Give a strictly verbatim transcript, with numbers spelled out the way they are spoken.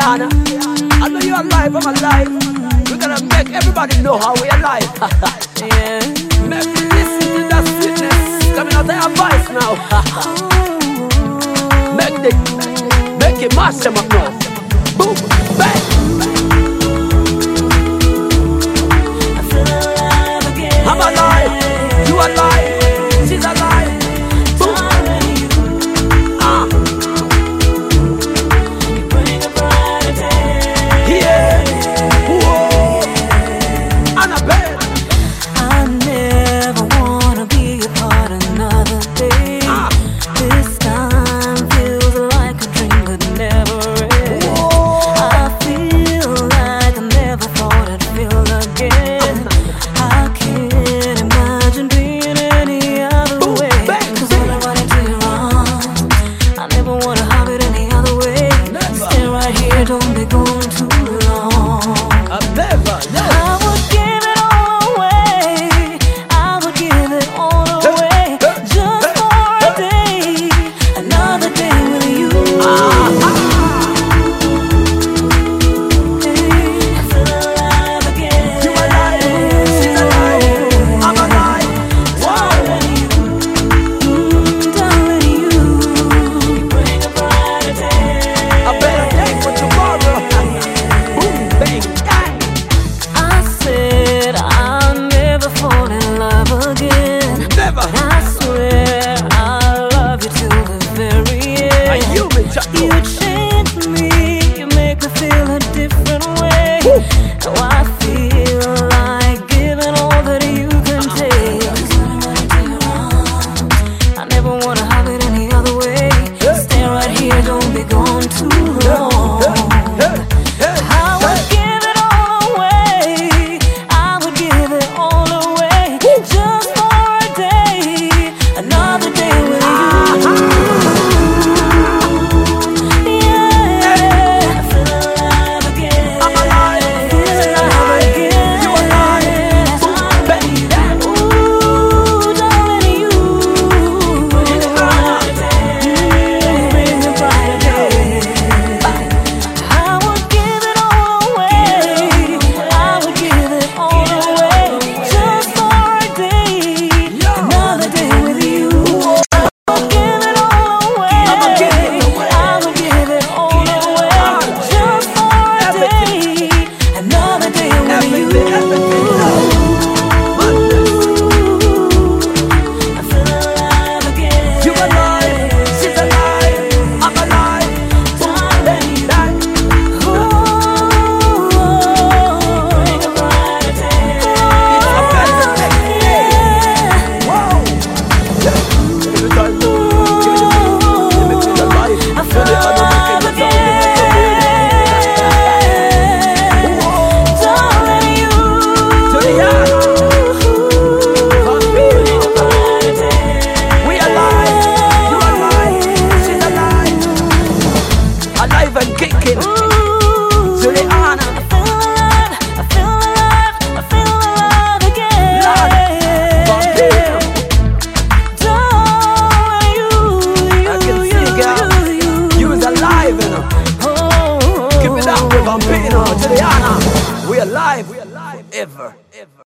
Rihanna. I know you're alive, I'm alive. We're gonna make everybody know how we're alive. Yeah. Make me listen to that sweetness coming out of your voice now. Make the, make it mash them up now. Boom, bang. I'm alive, you alive, she's alive. Boom. Ah. Yeah. Whoa. Annabelle. I never wanna be a part of another day. Ah. This time feels like a dream could never end. Whoa. I feel like I never thought I'd feel again. I can't imagine being any other Boom, way. Bang, Cause bang. All I wanna do wrong, I never wanna have it any other way. Never. Stay right here, don't be going